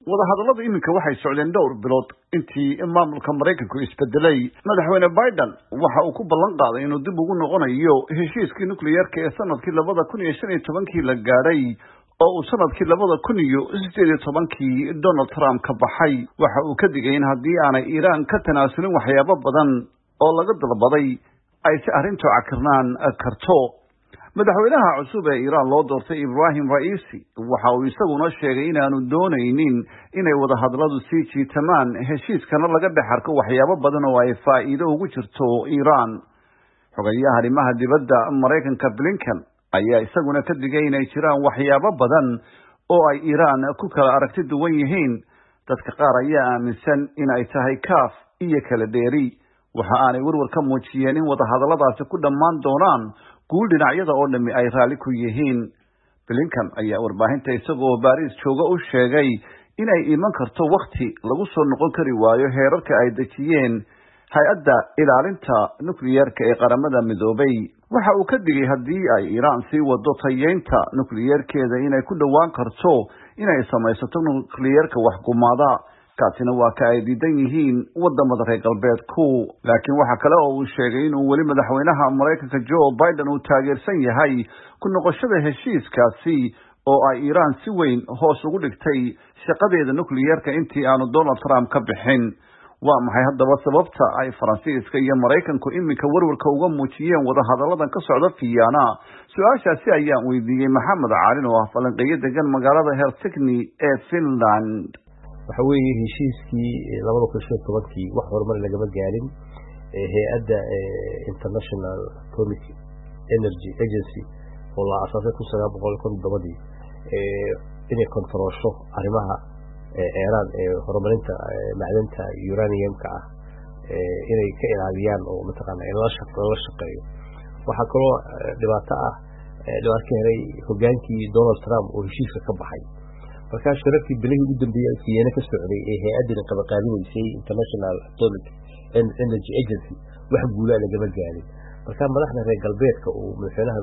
wadahadalladu iminka waxay socdeen dhowr bilood intii maamulka Mareykanku isbedelay. Madaxweyne Biden waxa uu ku ballan qaaday inuu dib ugu noqonayo heshiiskii nukliyeerka ee sanadkii 2015 la gaaray oo uu sanadkii 2018 Donald Trump ka baxay. Waxa uu ka digay in haddii aanay Iran ka tanaasulin waxyaabo badan oo laga dalbaday ay si arrintu cakirnaan karto. madaxweynaha cusub ee Iran loo doortay Ibrahim Raisi waxa uu isaguna sheegay in aanu doonaynin inay wadahadalladu sii jiitamaan heshiiskana laga dhaxarko waxyaabo badan oo ay faa'iido ugu jirto Iran. xogayaha arrimaha dibadda Mareykanka Blinken ayaa isaguna ka digay inay jiraan waxyaabo badan oo ay Iran ku kala aragti duwan yihiin. dadka qaar ayaa aaminsan in ay tahay kaaf iyo kala dheeri. waxa aanay warwar ka muujiyeen in wadahadalladaasi ku dhammaan doonaan guul dhinacyada oo dhami ay raali ku yihiin. Blinken ayaa warbaahinta isagoo Paris jooga u sheegay inay iman karto waqti lagu soo noqon kari waayo heerarka ay dejiyeen hay'adda ilaalinta nukliyeerka ee qaramada midoobay. waxa uu ka digay haddii ay Iran sii wado tayeynta nukliyeerkeeda inay ku dhawaan karto inay samaysato nukliyeerka wax gumaada. kaasina waa ka ay diidan yihiin wadamada reer galbeedku. laakiin waxa kale oo uu sheegay inuu weli madaxweynaha Mareykanka Joe Biden uu taageersan yahay ku noqoshada heshiiskaasi oo ay Iran si weyn hoos ugu dhigtay shaqadeeda nukliyeerka intii aanu Donald Trump ka bixin. waa maxay haddaba sababta ay Faransiiska iyo Mareykanku iminka warwarka uga muujiyeen wadahadalladan ka socda Vienna? su-aashaasi ayaan weydiiyey Maxamed Caalin oo ah falanqeeye degan magaalada Helsinki ee Finland. waxa weeye heshiiskii 2015 wax horumar lagama gaarin hay'adda International Atomic Energy Agency oo la asaasay 1917 inay kontrolsho arrimaha Iran ee horumarinta macdanta uraniumka inay ka ilaaliyaan oo mataqaanaa in la shaqeeyo. waxa kaloo dhibaato helay hogaankii Donald Trump oo heshiiska ka baxay. marka shirarkii bilihii ugu dambeeyay Vienna ka socday ee hay'adda qabanqaabinaysay International Atomic Energy Agency wax guul ah lagama gaarin. marka madaxda reer galbeedka oo madaxweynaha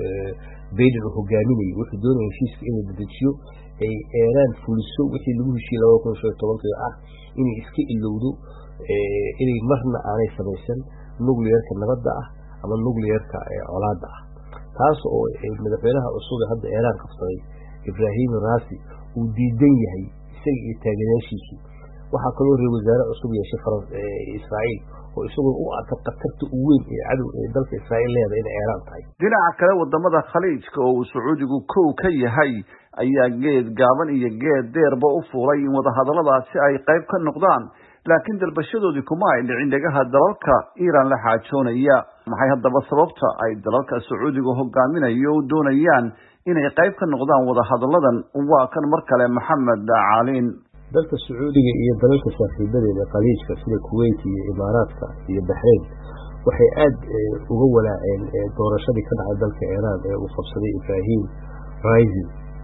Biden uu hogaaminayay wuxuu doonayay heshiiska inuu dedejiyo ay Iran fuliso wixii lagu heshiiyay 2015 inay iska ilowdo inay marna aanay samaysan nukliyeerka nabadda ama nukliyeerka colaadda taas oo madaxweynaha cusub ee hadda Iran qabsaday Ibrahim Raisi uu diidan yahay isaga iyo taageerayaashiisu. waxa kaloo reer wasaare cusub yeeshay Israa'iil oo isagoo u arka qatarta ugu weyn ee cadow ee dalka Israa'iil leedahay in Iran tahay. dhinaca kale wadamada Khaliijka oo Sacuudigu kow ka yahay ayaa geed gaaban iyo geed dheerba u fuulay in wadahadalladaasi ay qayb ka noqdaan. laakiin dalbashadoodii kuma ay dhicin dhagaha dalalka Iran la xaajoonaya. maxay haddaba sababta ay dalalka Sacuudiga hogaaminayo u doonayaan inay qayb ka noqdaan wadahadalladan? waa kan mar kale Maxamed Caalin. dalka Sacuudiga iyo dalalka saaxiibadeeda Khaliijka sida Kuwait iyo Imaaraadka iyo Bahrain waxay aad uga walaaceen doorashadii ka dhacday dalka Iran ee uu qabsaday Ibrahim Raisi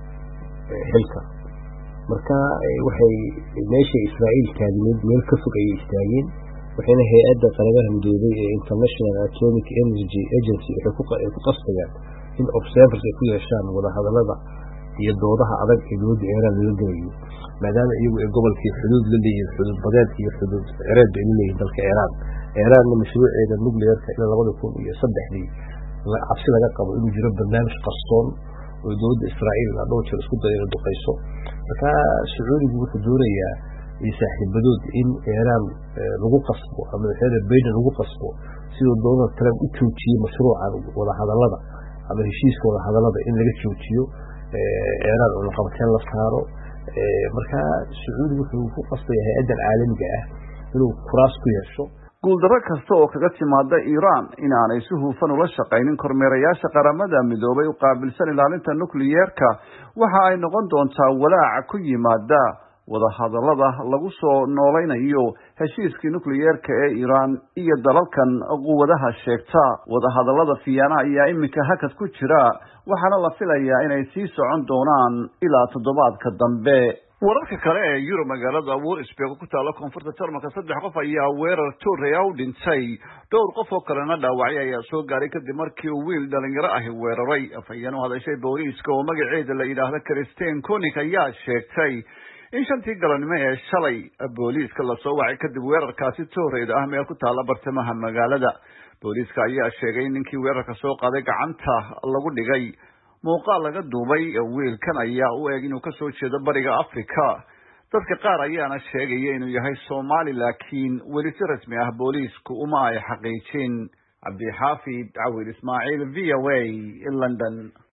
xilka. marka waxay meesha Israa'iil taagneed meel ka fog ay istaageen. waxayna hay'adda qaramada midoobay ee International Atomic Energy Agency waxay ku qasbayaan in observers ay ku yeeshaan wadahadallada iyo doodaha adag ee dowladda Iran laga galayo maadaama iyagu ay gobolkii xuduud la leeyihiin xuduud badeed iyo xuduud cireed ay leeyihiin dalka Iran mashruuceeda nukliyeerka ilaa 2003 cabsi laga qabo inuu jiro barnaamij qarsoon oo dowladda Israa'iil dhowr jeer isku dayay inay duqeyso. marka Sacuudigu wuxuu doonayaa saaxiibadood in Iran lagu qasbo ama Biden lagu qasbo sidoo Donald Trump u joojiyay mashruuca wadahadallada ama heshiiska wadahadallada in laga joojiyo Iran oo la qabteen la saaro. marka Sacuudigu wuxuu ku qasbay hay'adda caalamiga inuu kuraas ku yeesho. guuldarro kasta oo kaga timaada Iran in aanay si hufan ula shaqaynin kormeerayaasha qaramada midoobay u qaabilsan ilaalinta nukliyeerka waxa ay noqon doontaa walaac ku yimaada wadahadallada lagu soo nooleynayo heshiiskii nukliyeerka ee Iran iyo dalalkan quwadaha sheegta. wadahadallada Vienna ayaa iminka hakad ku jira waxaana la filayaa inay sii socon doonaan ilaa toddobaadka dambe. wararka kale ee Yurub magaalada Wolfsburg ku taala koonfurta Jarmalka 3 qof ayaa weerar toorey u dhintay. dhowr qof oo kalena dhaawacay ayaa soo gaaray kadib markii wiil dhalinyaro ah weeraray. afayeen u hadashay booliiska oo magaceeda la yiraahdo Christine Koenig ayaa sheegtay in shantii galabnimo ee shalay booliiska lasoo wacay kadib weerarkaasi tooreeda ah meel ku taala bartamaha magaalada. booliiska ayaa sheegay in ninkii weerarka soo qaaday gacanta lagu dhigay. muuqaal laga duubay wiilkan ayaa u eg inuu kasoo jeedo bariga Afrika. dadka qaar ayaana sheegaya inuu yahay Soomaali, laakiin weli si rasmi ah booliisku uma ay xaqiijin. Cabdi Xaafid Cawil Ismaaciil, VOA, London.